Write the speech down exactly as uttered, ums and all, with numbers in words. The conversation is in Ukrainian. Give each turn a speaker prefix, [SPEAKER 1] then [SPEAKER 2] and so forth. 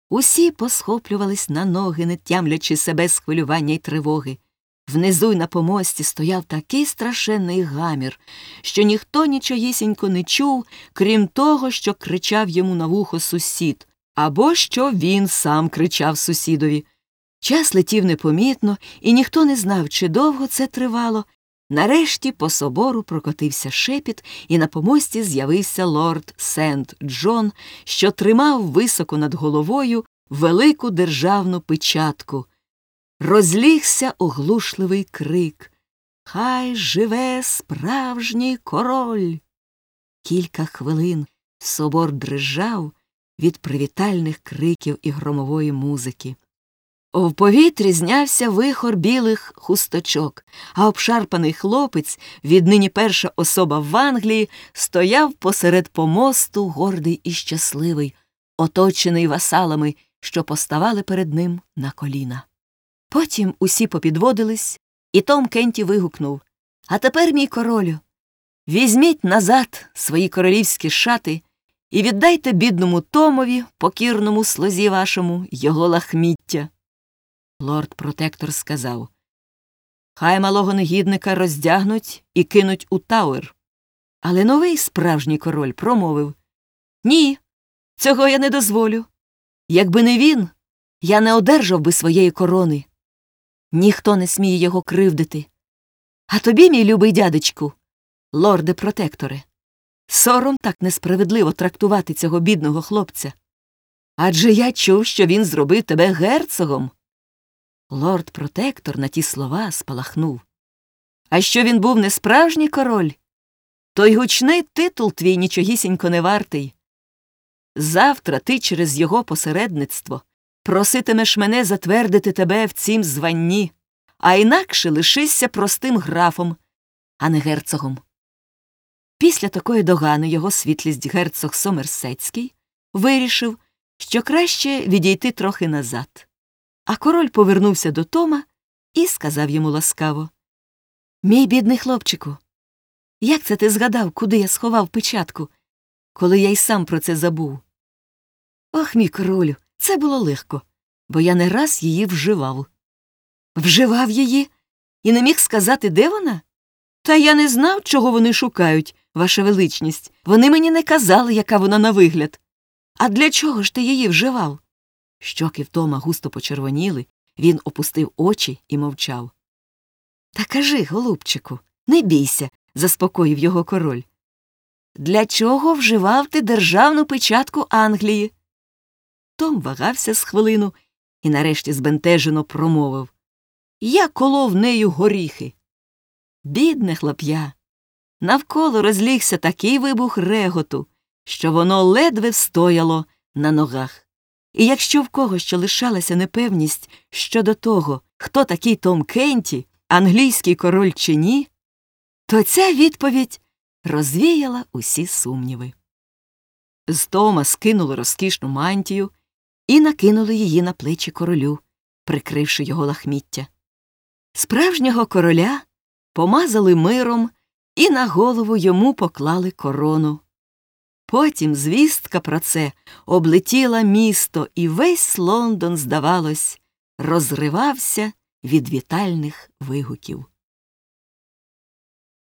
[SPEAKER 1] Усі посхоплювались на ноги, не тямлячи себе з хвилювання й тривоги. Внизу й на помості стояв такий страшенний гамір, що ніхто нічогісінько не чув, крім того, що кричав йому на вухо сусід, або що він сам кричав сусідові. Час летів непомітно, і ніхто не знав, чи довго це тривало. Нарешті по собору прокотився шепіт, і на помості з'явився лорд Сент-Джон, що тримав високо над головою велику державну печатку. Розлігся оглушливий крик: «Хай живе справжній король!» Кілька хвилин собор дрижав від привітальних криків і громової музики. В повітрі знявся вихор білих хусточок, а обшарпаний хлопець, віднині перша особа в Англії, стояв посеред помосту, гордий і щасливий, оточений васалами, що поставали перед ним на коліна. Потім усі попідводились, і Том Кенті вигукнув: «А тепер, мій королю, візьміть назад свої королівські шати і віддайте бідному Томові, покірному слузі вашому, його лахміття». Лорд-протектор сказав: «Хай малого негідника роздягнуть і кинуть у Тауер». Але новий справжній король промовив: «Ні, цього я не дозволю. Якби не він, я не одержав би своєї корони. Ніхто не сміє його кривдити. А тобі, мій любий дядечку, лорде-протекторе, сором так несправедливо трактувати цього бідного хлопця. Адже я чув, що він зробив тебе герцогом». Лорд-протектор на ті слова спалахнув. «А що він був не справжній король, то й гучний титул твій нічогісінько не вартий. Завтра ти через його посередництво проситимеш мене затвердити тебе в цім званні, а інакше лишишся простим графом, а не герцогом». Після такої догани його світлість герцог Сомерсетський вирішив, що краще відійти трохи назад. А король повернувся до Тома і сказав йому ласкаво: «Мій бідний хлопчику, як це ти згадав, куди я сховав печатку, коли я й сам про це забув?» «Ох, мій королю, це було легко, бо я не раз її вживав». «Вживав її? І не міг сказати, де вона?» «Та я не знав, чого вони шукають, ваша величність. Вони мені не казали, яка вона на вигляд. А для чого ж ти її вживав?» Щоки в Тома густо почервоніли, він опустив очі і мовчав. «Та кажи, голубчику, не бійся», – заспокоїв його король. «Для чого вживав ти державну печатку Англії?» Том вагався з хвилину і нарешті збентежено промовив: «Я колов нею горіхи». Бідне хлоп'я! Навколо розлігся такий вибух реготу, що воно ледве встояло на ногах. І якщо в когось ще лишалася непевність щодо того, хто такий Том Кенті, англійський король чи ні, то ця відповідь розвіяла усі сумніви. З Тома скинули розкішну мантію і накинули її на плечі королю, прикривши його лахміття. Справжнього короля помазали миром і на голову йому поклали корону. Потім звістка про це облетіла місто, і весь Лондон, здавалось, розривався від вітальних вигуків.